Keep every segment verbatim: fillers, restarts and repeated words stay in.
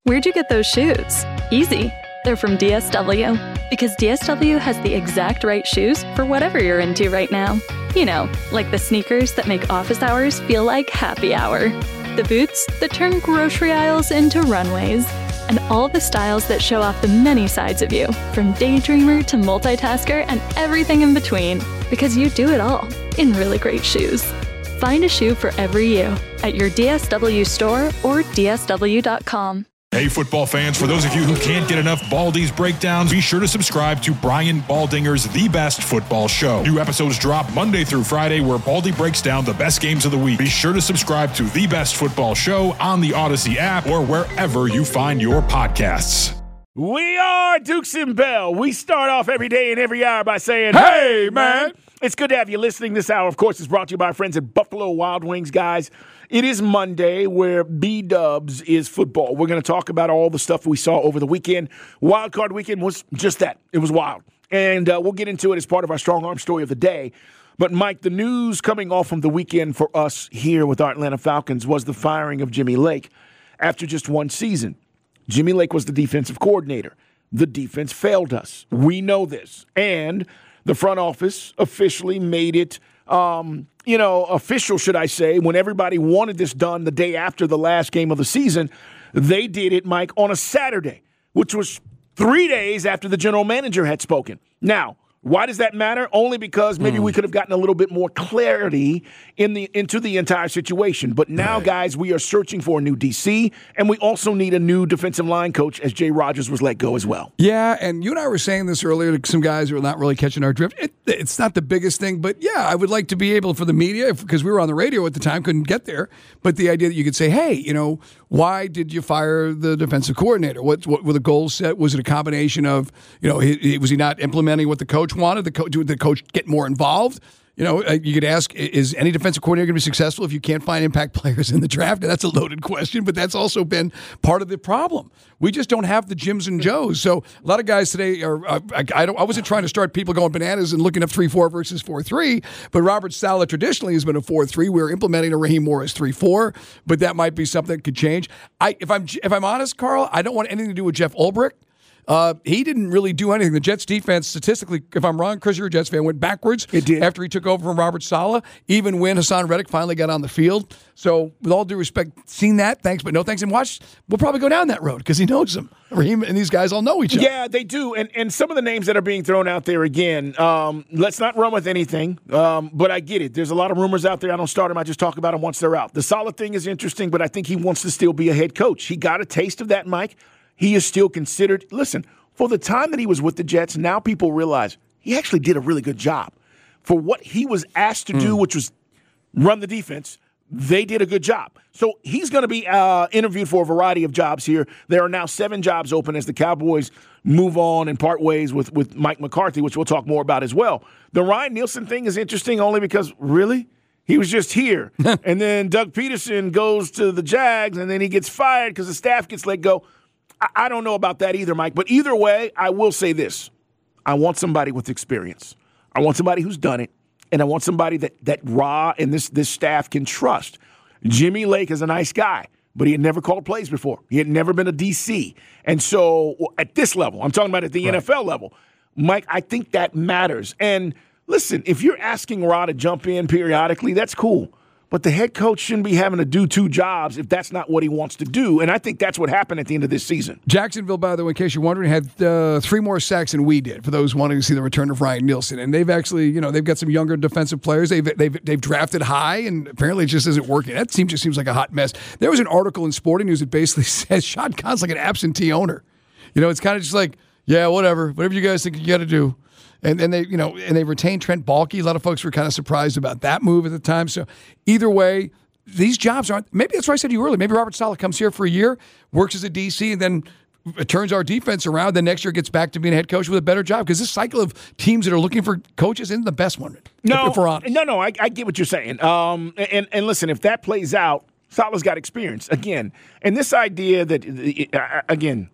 Where'd you get those shoes? Easy. They're from D S W. Because D S W has the exact right shoes for whatever you're into right now. You know, like the sneakers that make office hours feel like happy hour. The boots that turn grocery aisles into runways. And all the styles that show off the many sides of you, from daydreamer to multitasker and everything in between. Because you do it all in really great shoes. Find a shoe for every you at your D S W store or D S W dot com. Hey, football fans, for those of you who can't get enough Baldy's breakdowns, be sure to subscribe to Brian Baldinger's The Best Football Show. New episodes drop Monday through Friday where Baldy breaks down the best games of the week. Be sure to subscribe to The Best Football Show on the Odyssey app or wherever you find your podcasts. We are Dukes and Bell. We start off every day and every hour by saying, Hey, man! It's good to have you listening. This hour, of course, is brought to you by our friends at Buffalo Wild Wings, guys. It is Monday where B-Dubs is football. We're going to talk about all the stuff we saw over the weekend. Wild Card Weekend was just that. It was wild. And uh, we'll get into it as part of our Strong Arm Story of the Day. But, Mike, the news coming off from the weekend for us here with our Atlanta Falcons was the firing of Jimmy Lake after just one season. Jimmy Lake was the defensive coordinator. The defense failed us. We know this. And the front office officially made it Um, you know, official, should I say, when everybody wanted this done the day after the last game of the season, they did it, Mike, on a Saturday, which was three days after the general manager had spoken. Now, why does that matter? Only because maybe mm. we could have gotten a little bit more clarity in the into the entire situation. But now, right. guys, we are searching for a new D C, and we also need a new defensive line coach as Jay Rodgers was let go as well. Yeah, and you and I were saying this earlier to some guys who are not really catching our drift. It, it's not the biggest thing, but yeah, I would like to be able for the media, because we were on the radio at the time, couldn't get there, but the idea that you could say, hey, you know, why did you fire the defensive coordinator? What, what were the goals set? Was it a combination of, you know, he, was he not implementing what the coach wanted? The coach, did the coach get more involved? You know, you could ask, is any defensive coordinator going to be successful if you can't find impact players in the draft? And that's a loaded question, but that's also been part of the problem. We just don't have the Jims and Joes. So a lot of guys today are, uh, I, I, don't, I wasn't trying to start people going bananas and looking up three four versus four three, but Robert Saleh traditionally has been a four three. We're implementing a Raheem Morris three four, but that might be something that could change. I, if I'm if I'm honest, Carl, I don't want anything to do with Jeff Ulbrich. Uh, he didn't really do anything. The Jets defense, statistically, if I'm wrong, Chris, you're a Jets fan, went backwards it did. after he took over from Robert Saleh, even when Hassan Reddick finally got on the field. So, with all due respect, seen that, thanks, but no thanks. And watch, we'll probably go down that road because he knows them. Raheem and these guys all know each other. Yeah, they do. And and some of the names that are being thrown out there again, um, let's not run with anything, um, but I get it. There's a lot of rumors out there. I don't start them. I just talk about them once they're out. The Saleh thing is interesting, but I think he wants to still be a head coach. He got a taste of that, Mike. He is still considered, listen, for the time that he was with the Jets, now people realize he actually did a really good job. For what he was asked to mm. do, which was run the defense, they did a good job. So he's going to be uh, interviewed for a variety of jobs here. There are now seven jobs open as the Cowboys move on and part ways with, with Mike McCarthy, which we'll talk more about as well. The Ryan Nielsen thing is interesting only because, really? He was just here. And then Doug Peterson goes to the Jags, and then he gets fired because the staff gets let go. I don't know about that either, Mike. But either way, I will say this. I want somebody with experience. I want somebody who's done it. And I want somebody that, that Ra and this, this staff can trust. Jimmy Lake is a nice guy, but he had never called plays before. He had never been a D C. And so at this level, I'm talking about at the right. N F L level, Mike, I think that matters. And listen, if you're asking Ra to jump in periodically, that's cool. But the head coach shouldn't be having to do two jobs if that's not what he wants to do. And I think that's what happened at the end of this season. Jacksonville, by the way, in case you're wondering, had uh, three more sacks than we did, for those wanting to see the return of Ryan Nielsen. And they've actually, you know, they've got some younger defensive players. They've they've, they've drafted high, and apparently it just isn't working. That seems, just seems like a hot mess. There was an article in Sporting News that basically says Shad Khan's like an absentee owner. You know, it's kind of just like, yeah, whatever. Whatever you guys think you got to do. And and they, you know, and they retained Trent Baalke. A lot of folks were kind of surprised about that move at the time. So either way, these jobs aren't, maybe that's what I said to you earlier. Maybe Robert Saleh comes here for a year, works as a D C, and then turns our defense around. Then next year gets back to being a head coach with a better job. Because this cycle of teams that are looking for coaches isn't the best one. No, if we're honest. no, no. I, I get what you're saying. Um, and, and listen, if that plays out, Saleh's got experience. Again, and this idea that, uh, again,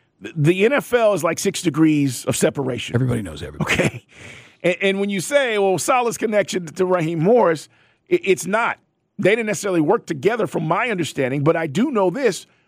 the N F L is like six degrees of separation. Everybody knows everybody. Okay. And, and when you say, well, Saleh's connection to Raheem Morris, it, it's not. They didn't necessarily work together from my understanding, but I do know this.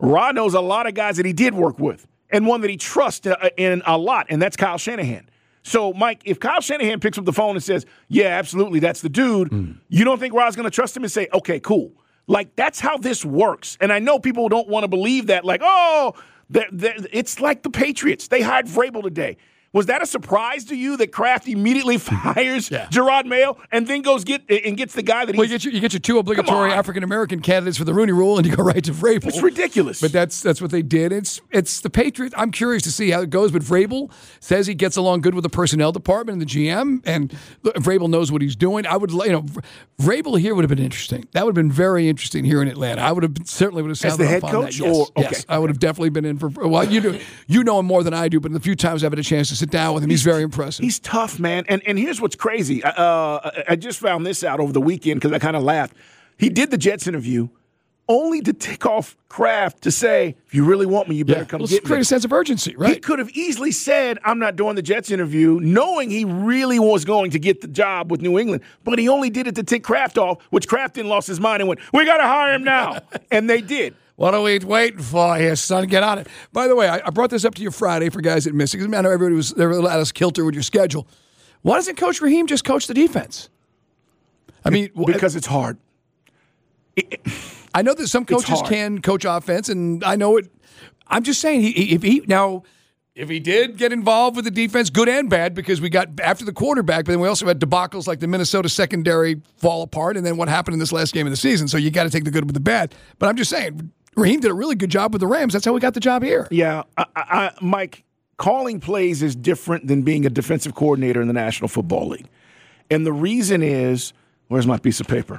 Rod knows a lot of guys that he did work with, and one that he trusts uh, in a lot, and that's Kyle Shanahan. So, Mike, if Kyle Shanahan picks up the phone and says, yeah, absolutely, that's the dude, mm. you don't think Rod's going to trust him and say, okay, cool. Like, that's how this works. And I know people don't want to believe that, like, oh, they're, they're, it's like the Patriots. They hired Vrabel today. Was that a surprise to you that Kraft immediately fires yeah. Gerard Mayo and then goes get and gets the guy that he? Well, you get your, you get your two obligatory African American candidates for the Rooney Rule, and you go right to Vrabel. It's ridiculous. But that's that's what they did. It's it's the Patriots. I'm curious to see how it goes. But Vrabel says he gets along good with the personnel department and the G M, and Vrabel knows what he's doing. I would, you know, Vrabel here would have been interesting. That would have been very interesting here in Atlanta. I would have certainly would have sounded as the head off coach. On that. Yes, or, okay. yes, I would have definitely been in for. Well, you do you know him more than I do, but the few times I've had a chance to sit down with him, he's very impressive. He's tough, man. And and here's what's crazy. Uh, I just found this out over the weekend because I kind of laughed. He did the Jets interview only to tick off Kraft to say, if you really want me, you better yeah. come well, get me. Create a sense of urgency, right? He could have easily said, I'm not doing the Jets interview, knowing he really was going to get the job with New England. But he only did it to tick Kraft off, which Kraft then lost his mind and went, we got to hire him now. And they did. What are we waiting for here, son? Get on it. By the way, I, I brought this up to you Friday for guys that missed it. Because I know everybody was they were a little out of kilter with your schedule. Why doesn't Coach Raheem just coach the defense? I mean, because it's hard. It, I know that some coaches can coach offense, and I know it. I'm just saying, he, if he now, if he did get involved with the defense, good and bad, because we got after the quarterback, but then we also had debacles like the Minnesota secondary fall apart, and then what happened in this last game of the season. So you got to take the good with the bad. But I'm just saying, Raheem did a really good job with the Rams. That's how we got the job here. Yeah, I, I, Mike, calling plays is different than being a defensive coordinator in the National Football League. And the reason is, where's my piece of paper?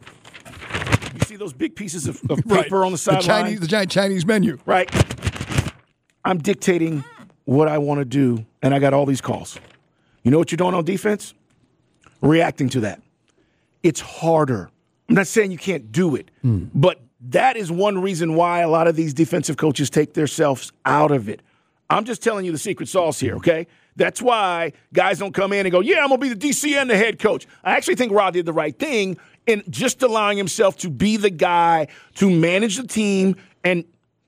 You see those big pieces of, of paper right. on the sideline? The, the giant Chinese menu. Right. I'm dictating what I want to do, and I got all these calls. You know what you're doing on defense? Reacting to that. It's harder. I'm not saying you can't do it, mm. but that is one reason why a lot of these defensive coaches take themselves out of it. I'm just telling you the secret sauce here, okay? That's why guys don't come in and go, yeah, I'm going to be the D C and the head coach. I actually think Rod did the right thing in just allowing himself to be the guy to manage the team and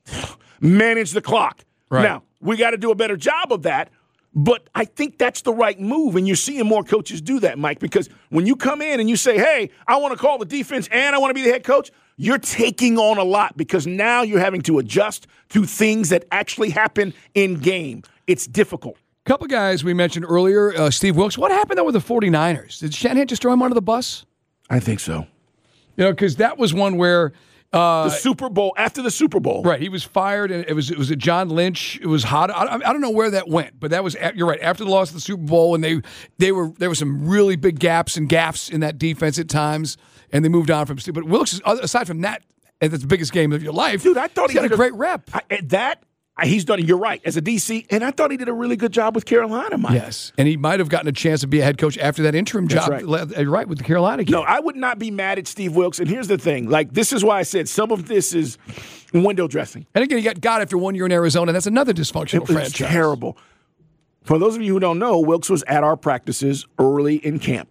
manage the clock. Right. Now, we got to do a better job of that, but I think that's the right move, and you're seeing more coaches do that, Mike, because when you come in and you say, hey, I want to call the defense and I want to be the head coach, you're taking on a lot because now you're having to adjust to things that actually happen in game. It's difficult. A couple guys we mentioned earlier, uh, Steve Wilks. What happened, though, with the 49ers? Did Shanahan just throw him under the bus? I think so. You know, because that was one where uh, the Super Bowl, after the Super Bowl. Right, he was fired, and it was it was a John Lynch. It was hot. I, I don't know where that went, but that was, you're right, after the loss of the Super Bowl, and they they were there were some really big gaps and gaffes in that defense at times, and they moved on from Steve. But Wilks, aside from that, and that's the biggest game of your life. Dude, I thought he had a great rep. I, that, he's done it, you're right, as a D C, and I thought he did a really good job with Carolina, Mike. Yes, and he might have gotten a chance to be a head coach after that interim That's job. Right. You're right, with the Carolina game. No, I would not be mad at Steve Wilks, and here's the thing. Like, this is why I said some of this is window dressing. And again, he got got after one year in Arizona. That's another dysfunctional it franchise. It's terrible. For those of you who don't know, Wilks was at our practices early in camp.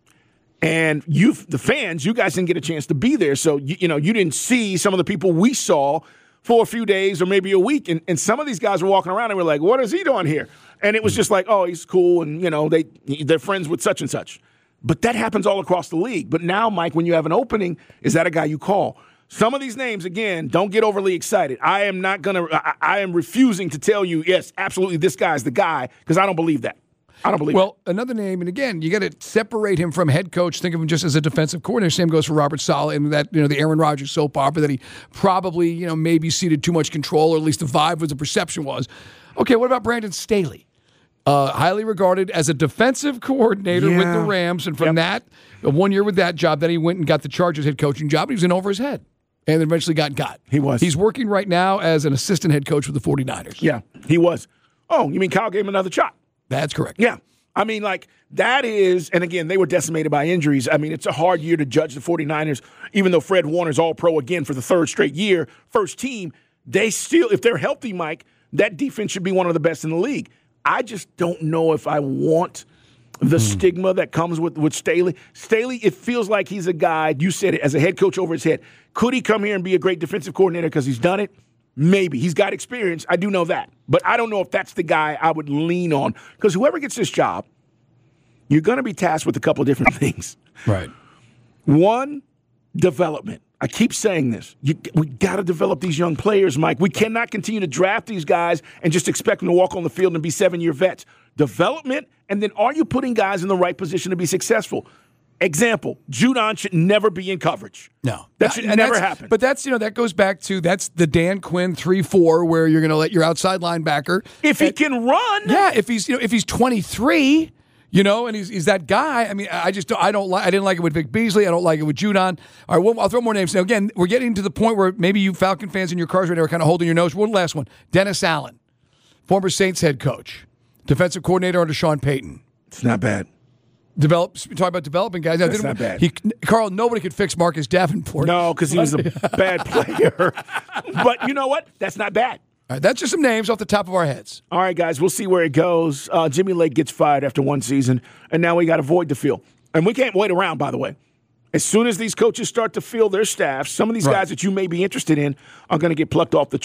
And you, the fans, you guys didn't get a chance to be there. So, you, you know, you didn't see some of the people we saw for a few days or maybe a week. And, and some of these guys were walking around and we're like, what is he doing here? And it was just like, oh, he's cool. And, you know, they, they're friends with such and such. But that happens all across the league. But now, Mike, when you have an opening, is that a guy you call? Some of these names, again, don't get overly excited. I am not going to, I, I am refusing to tell you, yes, absolutely, this guy's the guy, because I don't believe that. I don't believe well, it. Another name, and again, you got to separate him from head coach. Think of him just as a defensive coordinator. Same goes for Robert Saleh and that, you know, the Aaron Rodgers soap opera that he probably, you know, maybe ceded too much control, or at least the vibe was, the perception was. Okay, what about Brandon Staley? Uh, highly regarded as a defensive coordinator yeah. with the Rams, and from yep. that, one year with that job, then he went and got the Chargers head coaching job. He was in over his head, and then eventually got got. He was. He's working right now as an assistant head coach with the 49ers. Yeah, he was. Oh, you mean Kyle gave him another shot? That's correct. Yeah. I mean, like, that is, and again, they were decimated by injuries. I mean, it's a hard year to judge the 49ers, even though Fred Warner's all-pro again for the third straight year, first team. They still, if they're healthy, Mike, that defense should be one of the best in the league. I just don't know if I want the mm. stigma that comes with, with Staley. Staley, it feels like he's a guy, you said it, as a head coach over his head. Could he come here and be a great defensive coordinator because he's done it? Maybe. He's got experience. I do know that. But I don't know if that's the guy I would lean on. Because whoever gets this job, you're going to be tasked with a couple of different things. Right. One, development. I keep saying this. You, we got to develop these young players, Mike. We cannot continue to draft these guys and just expect them to walk on the field and be seven-year vets. Development, and then are you putting guys in the right position to be successful? Example, Judon should never be in coverage. No. That should And never that's- happen. But that's, you know, that goes back to, that's the Dan Quinn three four where you're going to let your outside linebacker. If he and- can run. Yeah, if he's, you know, if he's twenty-three, you know, and he's he's that guy. I mean, I just don't, I don't like. I didn't like it with Vic Beasley. I don't like it with Judon. All right, well, I'll throw more names. Now, again, we're getting to the point where maybe you Falcon fans in your cars right now are kind of holding your nose. One last one: Dennis Allen, former Saints head coach, defensive coordinator under Sean Payton. It's not bad. Develop. Talk about developing guys. Now, That's didn't- not bad. He, Carl, nobody could fix Marcus Davenport. No, because he was a bad player. But you know what? That's not bad. All right, that's just some names off the top of our heads. All right, guys, we'll see where it goes. Uh, Jimmy Lake gets fired after one season, and now we got to void the field. And we can't wait around, by the way. As soon as these coaches start to fill their staffs, some of these Right. guys that you may be interested in are going to get plucked off the